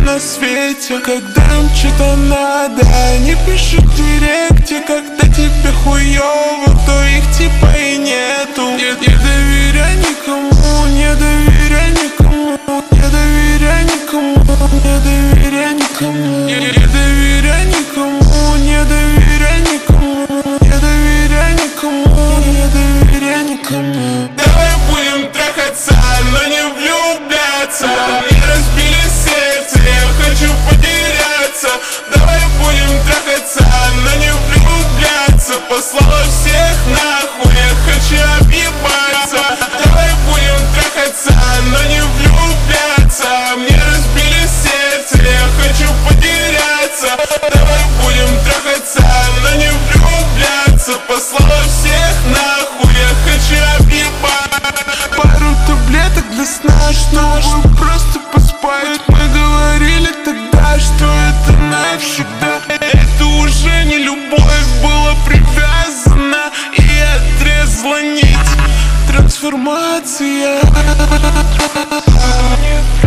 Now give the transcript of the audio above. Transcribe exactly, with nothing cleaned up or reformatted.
на свете. Когда им что-то надо, они пишут в директе. Когда тебе хуёво, то их типа и нету. Не, не доверяй никому, не доверяй никому, не доверяй никому, не доверяй никому, не, не доверяй никому, не доверяй никому, не доверяй никому, не доверяй никому. Давай будем трахаться, но не влюбляться. Мне разбили сердце, я хочу потеряться. Давай будем трахаться, но не влюбляться. Послала всех нахуй, я хочу объебаться. Давай будем трахаться, но не влюбляться. Мне разбили сердце, я хочу потеряться. Давай будем трахаться, но не влюбляться. Послала всех нахуй, я хочу объебаться. Пару таблеток для сна, чтобы просто поспать. Мы говорили тогда, что это навсегда. Это уже не любовь, была привязана и отрезала нить. Трансформация.